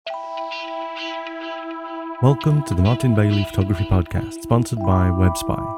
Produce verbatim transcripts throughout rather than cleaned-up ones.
Welcome to the Martin Bailey Photography Podcast, sponsored by WebSpy.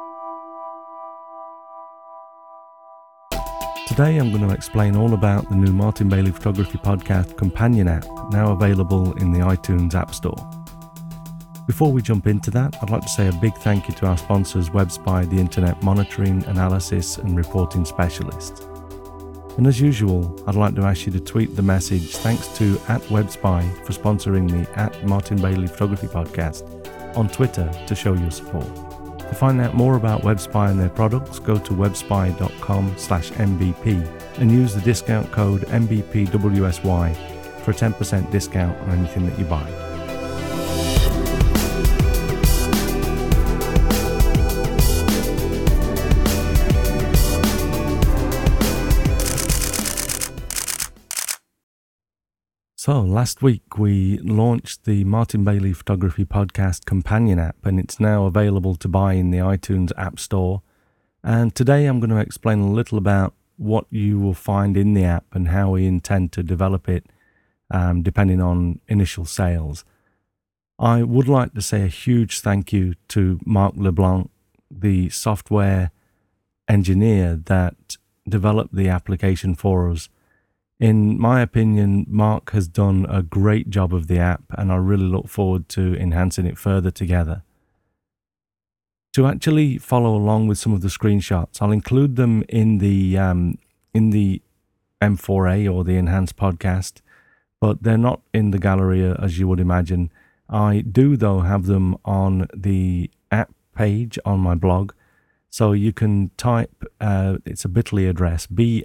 Today I'm going to explain all about the new Martin Bailey Photography Podcast companion app, now available in the iTunes App Store. Before we jump into that, I'd like to say a big thank you to our sponsors, WebSpy, the Internet Monitoring, Analysis and Reporting Specialist. And as usual, I'd like to ask you to tweet the message thanks to at WebSpy for sponsoring the at Martin Bailey Photography Podcast on Twitter to show your support. To find out more about WebSpy and their products, go to webspy.com slash mbp and use the discount code M B P W S Y for a ten percent discount on anything that you buy. So, last week we launched the Martin Bailey Photography Podcast companion app, and it's now available to buy in the iTunes App Store. And today I'm going to explain a little about what you will find in the app and how we intend to develop it, um, depending on initial sales. I would like to say a huge thank you to Mark LeBlanc, the software engineer that developed the application for us. In my opinion, Mark has done a great job of the app, and I really look forward to enhancing it further together. To actually follow along with some of the screenshots, I'll include them in the um, in the M four A or the Enhanced Podcast, but they're not in the gallery as you would imagine. I do, though, have them on the app page on my blog, so you can type, uh, it's a bit dot l y address, b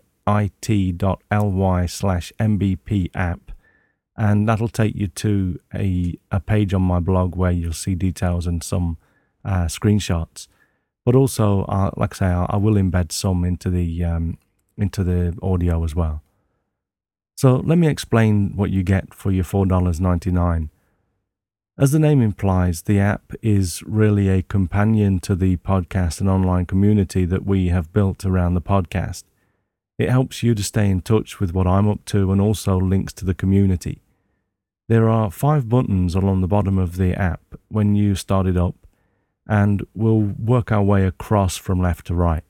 it.ly slash mbp app, and that'll take you to a, a page on my blog where you'll see details and some uh, screenshots. But also, uh, like I say, I, I will embed some into the um, into the audio as well. So let me explain what you get for your four dollars and ninety-nine cents. As the name implies, the app is really a companion to the podcast and online community that we have built around the podcast. It helps you to stay in touch with what I'm up to and also links to the community. There are five buttons along the bottom of the app when you start it up, and we'll work our way across from left to right.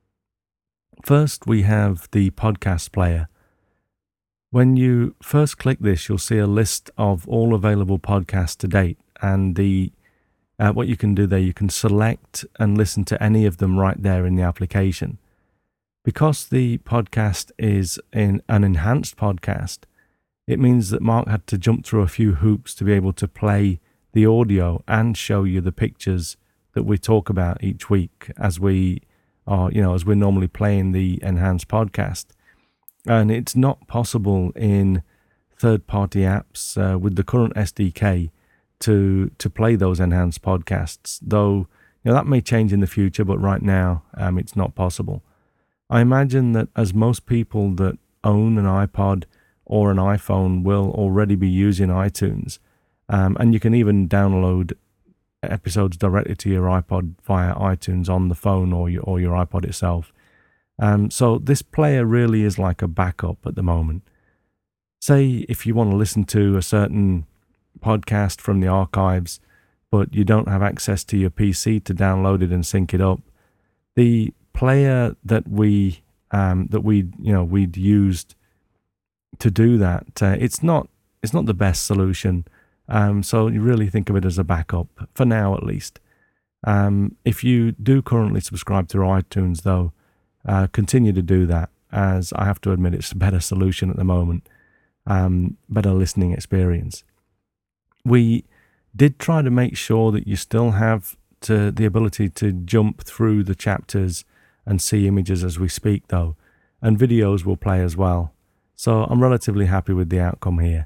First, we have the podcast player. When you first click this, you'll see a list of all available podcasts to date, and the uh, what you can do there, you can select and listen to any of them right there in the application. Because the podcast is in an enhanced podcast, it means that Mark had to jump through a few hoops to be able to play the audio and show you the pictures that we talk about each week as we are, you know, as we're normally playing the enhanced podcast. And it's not possible in third-party apps uh, with the current S D K to to play those enhanced podcasts, though, you know, that may change in the future, but right now um, it's not possible. I imagine that as most people that own an iPod or an iPhone will already be using iTunes, um, and you can even download episodes directly to your iPod via iTunes on the phone or your, or your iPod itself. Um, so this player really is like a backup at the moment. Say if you want to listen to a certain podcast from the archives, but you don't have access to your P C to download it and sync it up, the player that we um, that we you know we'd used to do that, uh, it's not it's not the best solution. Um, so you really think of it as a backup for now, at least. Um, if you do currently subscribe to iTunes, though, uh, continue to do that, as I have to admit it's a better solution at the moment, um, better listening experience. We did try to make sure that you still have to the ability to jump through the chapters and see images as we speak, though, and videos will play as well. So I'm relatively happy with the outcome here.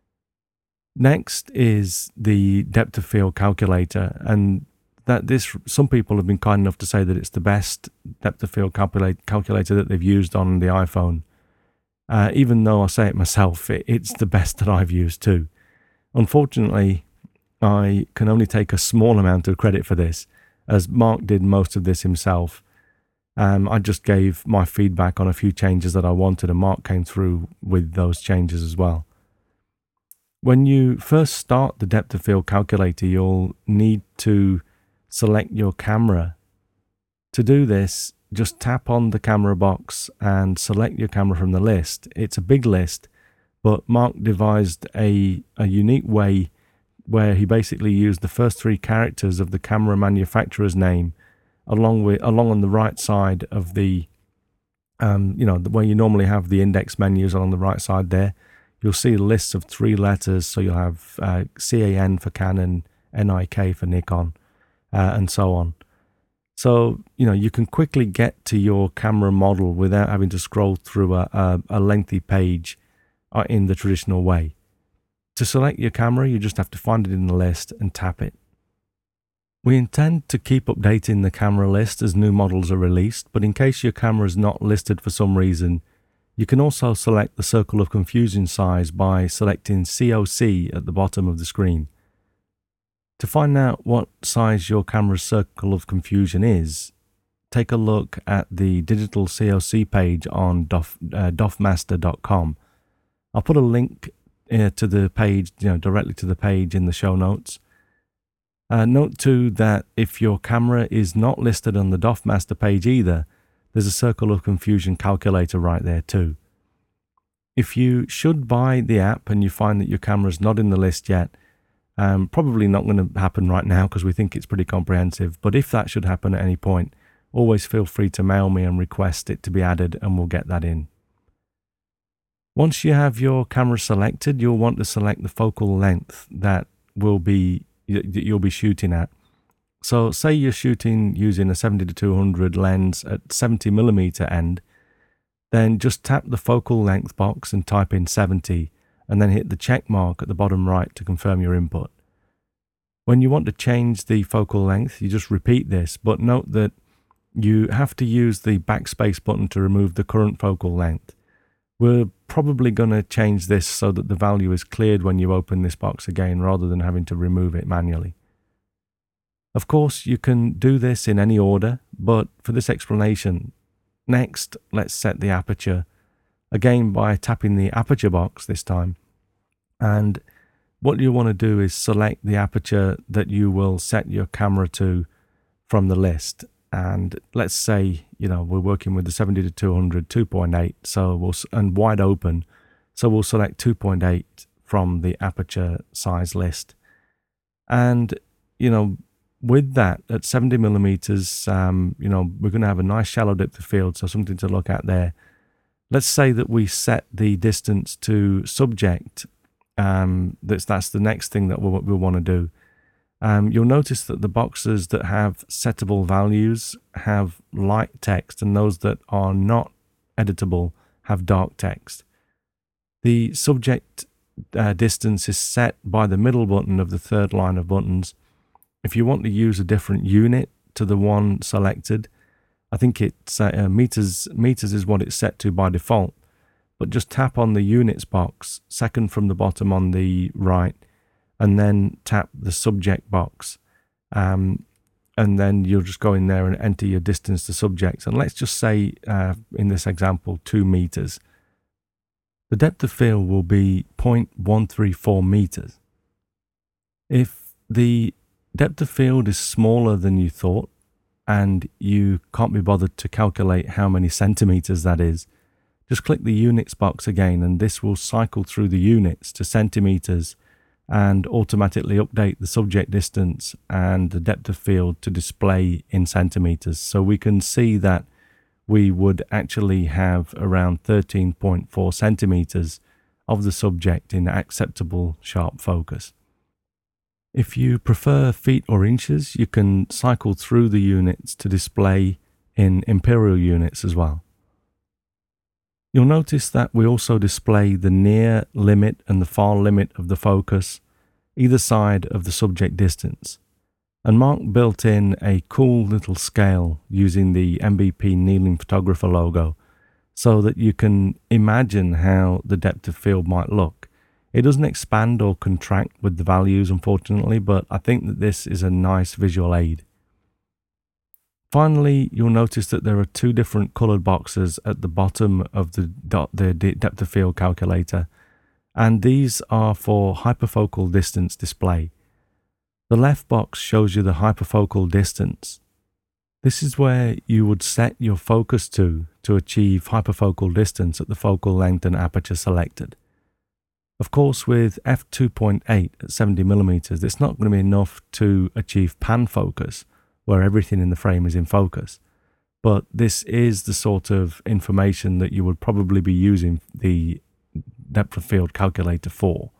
Next is the depth of field calculator, and that this some people have been kind enough to say that it's the best depth of field calculate, calculator that they've used on the iPhone. Uh, even though I say it myself, it, it's the best that I've used too. Unfortunately, I can only take a small amount of credit for this, as Mark did most of this himself. Um, I just gave my feedback on a few changes that I wanted, and Mark came through with those changes as well. When you first start the depth of field calculator, you'll need to select your camera. To do this, just tap on the camera box and select your camera from the list. It's a big list, but Mark devised a, a unique way where he basically used the first three characters of the camera manufacturer's name along with along on the right side of the, um, you know, where you normally have the index menus along the right side there. You'll see lists of three letters, so you'll have uh, C A N for Canon, N I K for Nikon, uh, and so on. So, you know, you can quickly get to your camera model without having to scroll through a, a, a lengthy page uh, in the traditional way. To select your camera, you just have to find it in the list and tap it. We intend to keep updating the camera list as new models are released, but in case your camera is not listed for some reason, you can also select the circle of confusion size by selecting C O C at the bottom of the screen. To find out what size your camera's circle of confusion is, take a look at the digital C O C page on dof, uh, dofmaster dot com. I'll put a link uh, to the page, you know, directly to the page in the show notes. Uh, note too that if your camera is not listed on the DOFmaster page either, there's a circle of confusion calculator right there too. If you should buy the app and you find that your camera is not in the list yet, Um, probably not going to happen right now because we think it's pretty comprehensive. But if that should happen at any point, always feel free to mail me and request it to be added and we'll get that in. Once you have your camera selected, you'll want to select the focal length that will be that you'll be shooting at. So say you're shooting using a seventy to two hundred lens at seventy millimeter end, then just tap the focal length box and type in seventy. And then hit the check mark at the bottom right to confirm your input. When you want to change the focal length, you just repeat this, but note that you have to use the backspace button to remove the current focal length. We're probably going to change this so that the value is cleared when you open this box again, rather than having to remove it manually. Of course, you can do this in any order, but for this explanation, next, let's set the aperture. Again, by tapping the aperture box this time. And what you want to do is select the aperture that you will set your camera to from the list. And let's say, you know, we're working with the seventy to two hundred, two point eight, so we'll, and wide open. So we'll select two point eight from the aperture size list. And, you know, with that at seventy millimeters, um, you know, we're going to have a nice shallow depth of field, so something to look at there. Let's say that we set the distance to subject. Um, that's, that's the next thing that we'll, we'll want to do. Um, you'll notice that the boxes that have settable values have light text, and those that are not editable have dark text. The subject uh, distance is set by the middle button of the third line of buttons. If you want to use a different unit to the one selected, I think it's uh, uh, meters, meters is what it's set to by default, but just tap on the units box, second from the bottom on the right, and then tap the subject box. Um, and then you'll just go in there and enter your distance to subject. And let's just say, uh, in this example, two meters. The depth of field will be zero point one three four meters. If the depth of field is smaller than you thought, and you can't be bothered to calculate how many centimeters that is, just click the units box again, and this will cycle through the units to centimeters and automatically update the subject distance and the depth of field to display in centimeters. So we can see that we would actually have around thirteen point four centimeters of the subject in acceptable sharp focus. If you prefer feet or inches, you can cycle through the units to display in imperial units as well. You'll notice that we also display the near limit and the far limit of the focus, either side of the subject distance. And Mark built in a cool little scale using the M B P Kneeling Photographer logo so that you can imagine how the depth of field might look. It doesn't expand or contract with the values, unfortunately, but I think that this is a nice visual aid. Finally, you'll notice that there are two different colored boxes at the bottom of the, the depth of field calculator. and these are for hyperfocal distance display. The left box shows you the hyperfocal distance. This is where you would set your focus to to achieve hyperfocal distance at the focal length and aperture selected. Of course, with f two point eight at seventy millimeters, it's not going to be enough to achieve pan focus, where everything in the frame is in focus. But this is the sort of information that you would probably be using the depth of field calculator for.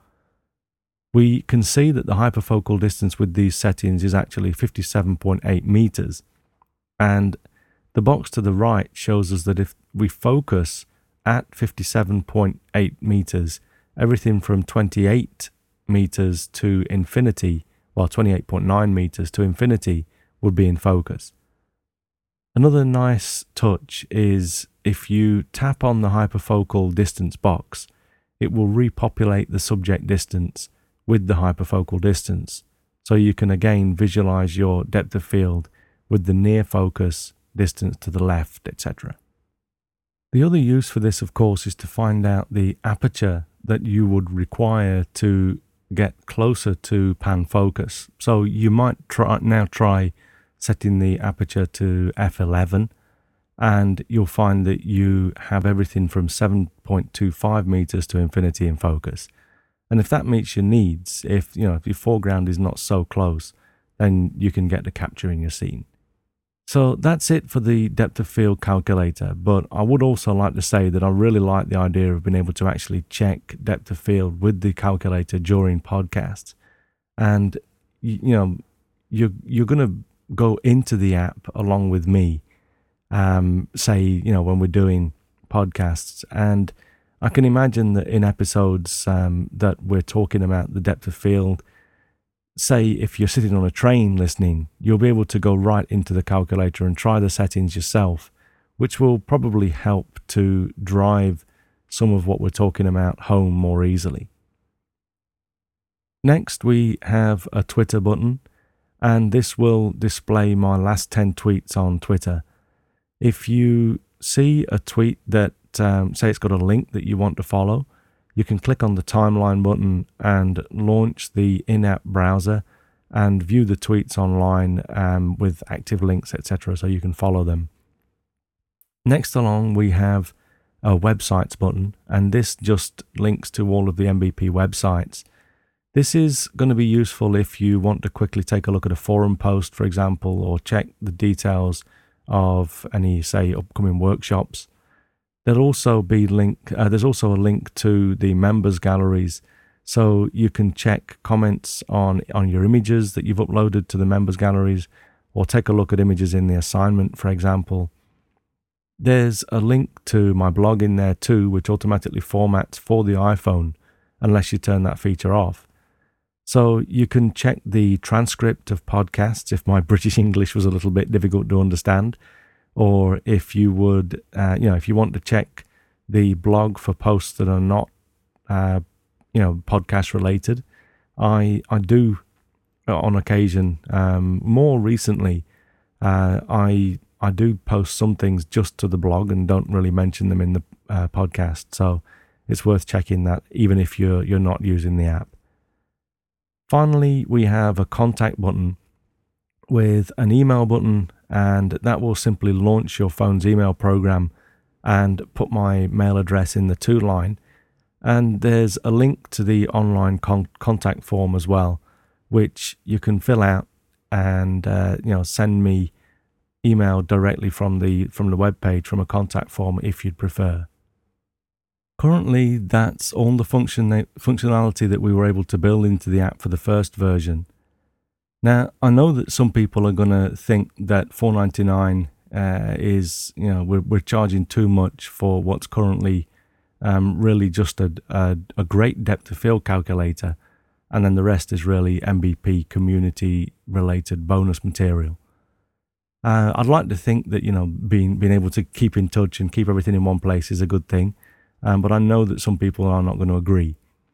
We can see that the hyperfocal distance with these settings is actually fifty-seven point eight meters. And the box to the right shows us that if we focus at fifty-seven point eight meters, everything from twenty-eight meters to infinity, well, twenty-eight point nine meters to infinity would be in focus. Another nice touch is if you tap on the hyperfocal distance box, it will repopulate the subject distance with the hyperfocal distance. So you can again visualize your depth of field with the near focus, distance to the left, et cetera. The other use for this, of course, is to find out the aperture that you would require to get closer to pan focus. So you might try now try setting the aperture to f eleven, and you'll find that you have everything from seven point two five meters to infinity in focus. And if that meets your needs, if you know if your foreground is not so close, then you can get the capture in your scene. So that's it for the depth of field calculator, but I would also like to say that I really like the idea of being able to actually check depth of field with the calculator during podcasts. And you, you know, you're, you're going to go into the app along with me, um, say, you know, when we're doing podcasts, and I can imagine that in episodes um, that we're talking about the depth of field, say if you're sitting on a train listening, you'll be able to go right into the calculator and try the settings yourself, which will probably help to drive some of what we're talking about home more easily. Next, we have a Twitter button, and this will display my last ten tweets on Twitter. If you see a tweet that, um, say it's got a link that you want to follow, you can click on the timeline button and launch the in-app browser and view the tweets online um, with active links, et cetera, so you can follow them. Next along, we have a websites button, and this just links to all of the M B P websites. This is going to be useful if you want to quickly take a look at a forum post, for example, or check the details of any, say, upcoming workshops. There'll also be link. Uh, there's also a link to the members galleries, so you can check comments on on your images that you've uploaded to the members galleries, or take a look at images in the assignment, for example. There's a link to my blog in there too, which automatically formats for the iPhone, unless you turn that feature off. So you can check the transcript of podcasts if my British English was a little bit difficult to understand. Or if you would, uh, you know, if you want to check the blog for posts that are not, uh, you know, podcast related, I I do on occasion. Um, more recently, uh, I I do post some things just to the blog and don't really mention them in the uh, podcast. So it's worth checking that, even if you're you're not using the app. Finally, we have a contact button with an email button, and that will simply launch your phone's email program and put my mail address in the to line. And there's a link to the online con- contact form as well, which you can fill out and uh, you know send me email directly from the from the web page from a contact form if you'd prefer. Currently, that's all the function functionality that we were able to build into the app for the first version. Now, I know that some people are going to think that four ninety-nine uh, is, you know, we're, we're charging too much for what's currently um, really just a, a, a great depth of field calculator, and then the rest is really M B P community related bonus material. Uh, I'd like to think that, you know, being being able to keep in touch and keep everything in one place is a good thing, um, but I know that some people are not going to agree.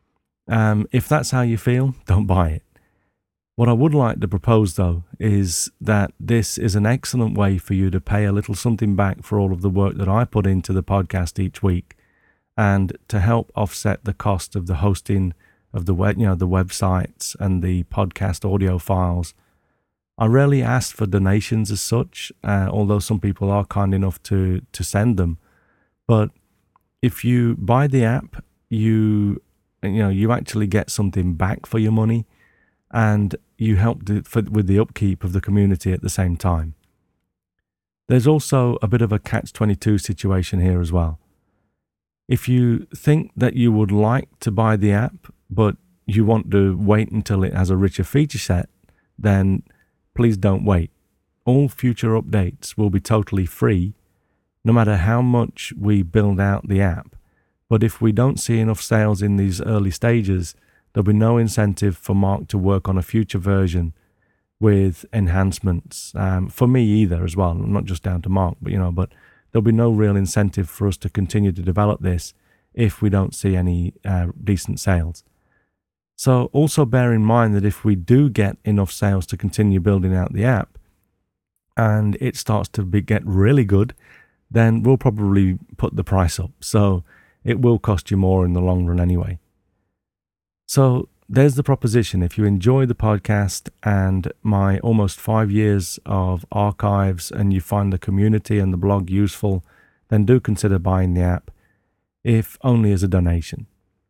Um, if that's how you feel, don't buy it. What I would like to propose, though, is that this is an excellent way for you to pay a little something back for all of the work that I put into the podcast each week. and to help offset the cost of the hosting of the web, you know, the websites and the podcast audio files. I rarely ask for donations as such, uh, although some people are kind enough to to send them. But if you buy the app, you you know you actually get something back for your money, and you help to, for, with the upkeep of the community at the same time. There's also a bit of a catch twenty-two situation here as well. If you think that you would like to buy the app, but you want to wait until it has a richer feature set, then please don't wait. All future updates will be totally free, no matter how much we build out the app. But if we don't see enough sales in these early stages, there'll be no incentive for Mark to work on a future version with enhancements. Um, for me either as well, not just down to Mark, but you know, but there'll be no real incentive for us to continue to develop this if we don't see any uh, decent sales. So also bear in mind that if we do get enough sales to continue building out the app and it starts to be, get really good, then we'll probably put the price up. So it will cost you more in the long run anyway. So there's the proposition. If you enjoy the podcast and my almost five years of archives and you find the community and the blog useful, then do consider buying the app, if only as a donation.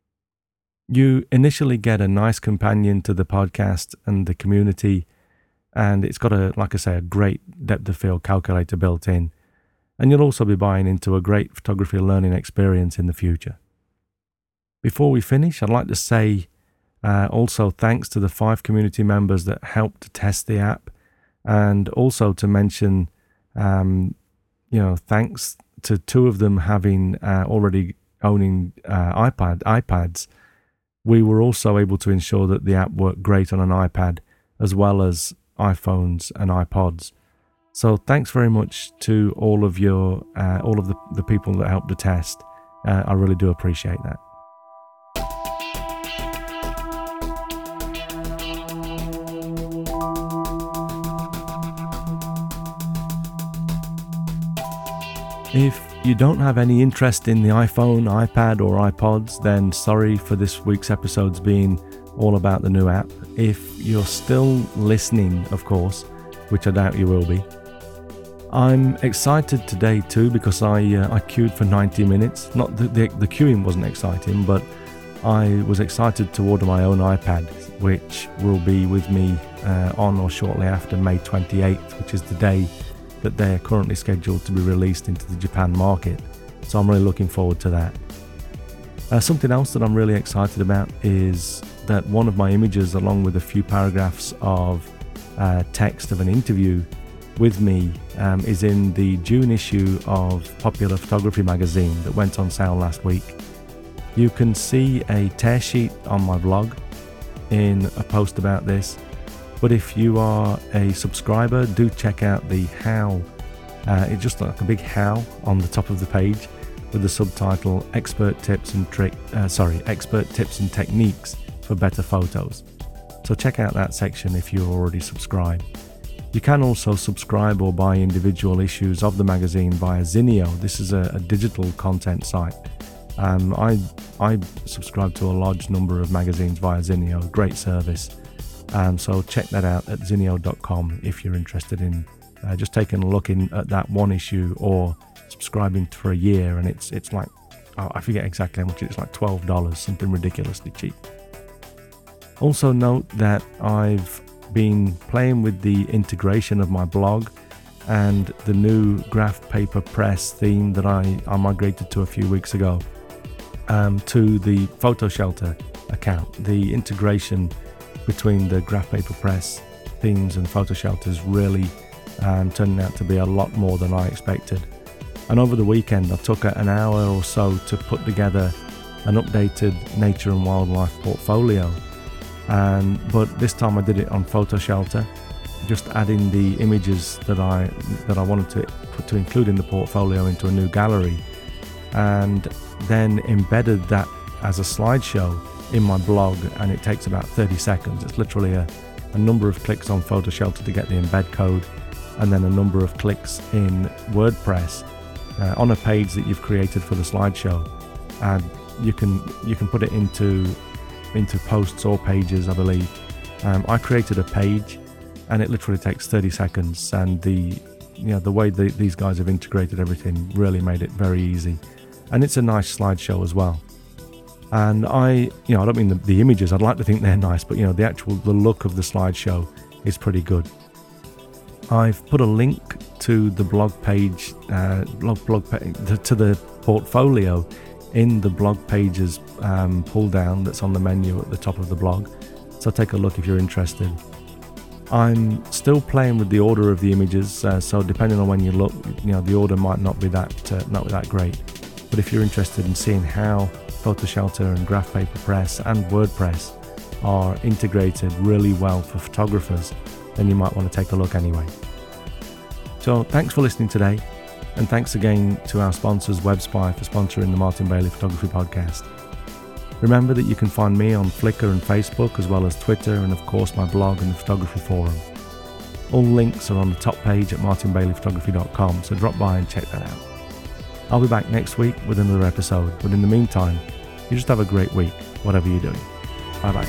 You initially get a nice companion to the podcast and the community, and it's got a, like I say, a great depth of field calculator built in. And you'll also be buying into a great photography learning experience in the future. Before we finish, I'd like to say uh, also thanks to the five community members that helped to test the app, and also to mention, um, you know, thanks to two of them having uh, already owning uh, iPad iPads. We were also able to ensure that the app worked great on an iPad as well as iPhones and iPods. So thanks very much to all of your, uh, all of the, the people that helped to test. Uh, I really do appreciate that. If you don't have any interest in the iPhone, iPad or iPods, then sorry for this week's episodes being all about the new app. If you're still listening, of course, which I doubt you will be, I'm excited today too because I uh, I queued for ninety minutes. Not the, the the queuing wasn't exciting, but I was excited to order my own iPad, which will be with me uh, on or shortly after May twenty-eighth, which is the day that they are currently scheduled to be released into the Japan market. So I'm really looking forward to that. Uh, something else that I'm really excited about is that one of my images, along with a few paragraphs of uh, text of an interview with me, um, is in the June issue of Popular Photography magazine that went on sale last week. You can see a tear sheet on my blog in a post about this. But if you are a subscriber, do check out the how. Uh, it's just like a big how on the top of the page with the subtitle "Expert Tips and Trick." Uh, sorry, Expert Tips and Techniques for Better Photos. So check out that section if you're already subscribed. You can also subscribe or buy individual issues of the magazine via Zinio. This is a, a digital content site. Um, I I subscribe to a large number of magazines via Zinio. Great service. Um, so check that out at zinio dot com if you're interested in uh, just taking a look in at that one issue or subscribing for a year. And it's it's like, oh, I forget exactly how much it's like twelve dollars, something ridiculously cheap. Also note that I've been playing with the integration of my blog and the new graph paper press theme that I, I migrated to a few weeks ago um, to the PhotoShelter account. The integration between the graph paper press themes and PhotoShelter is really um, turning out to be a lot more than I expected. And over the weekend I took an hour or so to put together an updated nature and wildlife portfolio. And but this time I did it on PhotoShelter, just adding the images that I that I wanted to put to include in the portfolio into a new gallery, and then embedded that as a slideshow in my blog. And it takes about thirty seconds. It's literally a, a number of clicks on PhotoShelter to get the embed code, and then a number of clicks in WordPress uh, on a page that you've created for the slideshow, and you can you can put it into into posts or pages, I believe. Um, I created a page, and it literally takes thirty seconds, and the you know the way the, these guys have integrated everything really made it very easy, and it's a nice slideshow as well. And I you know I don't mean the, the images, I'd like to think they're nice, but you know the actual the look of the slideshow is pretty good. I've put a link to the blog page, uh, blog blog page, to the portfolio in the blog pages um, pull down that's on the menu at the top of the blog. So take a look if you're interested. I'm still playing with the order of the images, uh, so depending on when you look, you know, the order might not be that uh, not be that great. But if you're interested in seeing how PhotoShelter and Graph Paper Press and WordPress are integrated really well for photographers, then you might want to take a look anyway. So thanks for listening today, and thanks again to our sponsors WebSpy for sponsoring the Martin Bailey Photography Podcast. Remember that you can find me on Flickr and Facebook, as well as Twitter, and of course my blog and the photography forum. All links are on the top page at martin bailey photography dot com, so drop by and check that out. I'll be back next week with another episode, but in the meantime, you just have a great week, whatever you're doing. Bye bye.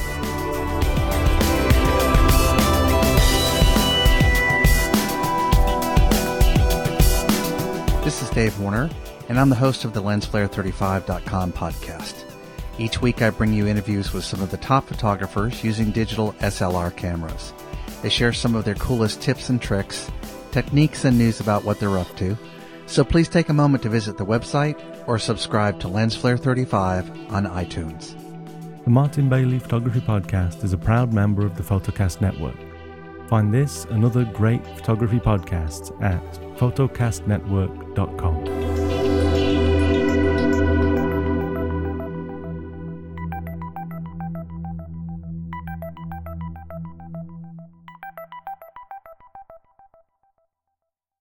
This is Dave Warner, and I'm the host of the lens flare thirty-five dot com podcast. Each week I bring you interviews with some of the top photographers using digital S L R cameras. They share some of their coolest tips and tricks, techniques and news about what they're up to. So please take a moment to visit the website or subscribe to Lens Flare thirty-five on iTunes. The Martin Bailey Photography Podcast is a proud member of the Photocast Network. Find this and other great photography podcasts at photocast network dot com.